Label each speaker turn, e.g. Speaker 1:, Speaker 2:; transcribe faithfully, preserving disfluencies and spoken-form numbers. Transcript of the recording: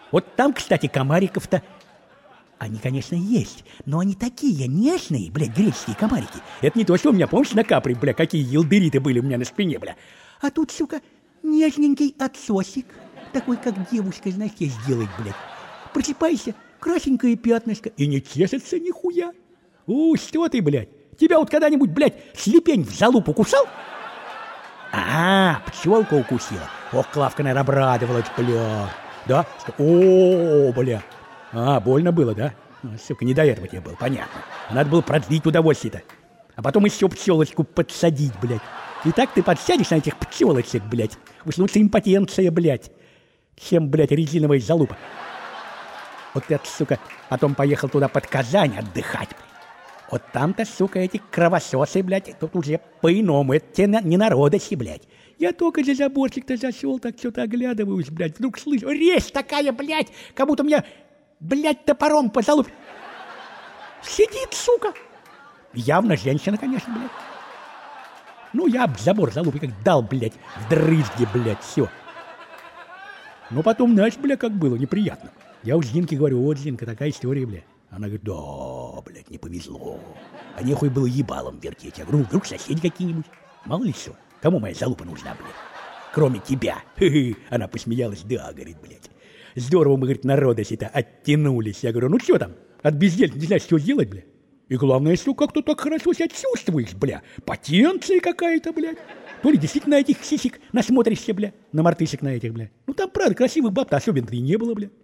Speaker 1: Вот там, кстати, комариков-то... Они, конечно, есть, но они такие нежные, блядь, греческие комарики. Это не то, что у меня, помнишь, на Капри, бля, какие елдыри-то были у меня на спине, бля. А тут, сука, нежненький отсосик, такой, как девушка, знаешь, тебе сделает, блядь. Просыпайся, красенькое пятнышко, и не чешется нихуя. У, что ты, блядь? Тебя вот когда-нибудь, блядь, слепень в залупу кусал? А, пчелка укусила. Ох, Клавка, наверное, обрадовалась, бля. Да? О, бля. А, больно было, да? А, сука, не до этого тебе было, понятно. Надо было продлить удовольствие-то. А потом еще пчелочку подсадить, блядь. И так ты подсядешь на этих пчелочек, блядь. Уж лучше импотенция, блядь, чем, блядь, резиновая залупа. Вот я, сука, потом поехал туда под Казань отдыхать, блядь. Вот там-то, сука, эти кровососы, блядь, тут уже по-иному. Это те на, не народоси, блядь. Я только за заборчик-то зашел, так что-то оглядываюсь, блядь. Вдруг слышу, резь такая, блядь, как будто меня... Блядь, топором по залупе. Сидит, сука. Явно женщина, конечно, блядь. Ну, я об забор залупе как дал, блядь, в дрызге, блядь, все. Ну, потом, знаешь, блядь, как было, неприятно. Я уж Зинке говорю, вот, Зинка, такая история, блядь. Она говорит, да, блядь, не повезло. А нехуй было ебалом вертеть. Я говорю, вдруг соседи какие-нибудь. Мало ли что. Кому моя залупа нужна, блядь? Кроме тебя. Хы-хы. Она посмеялась, да, говорит, блядь. Здорово мы, говорит, народоси-то оттянулись. Я говорю, ну что там, от безделья не знаешь, что сделать, бля? И главное, что как-то так хорошо себя чувствуешь, бля. Потенция какая-то, блядь. То ли действительно на этих сисек насмотришься, бля, на мартышек на этих, бля. Ну там, правда, красивых баб-то особенно-то и не было, бля.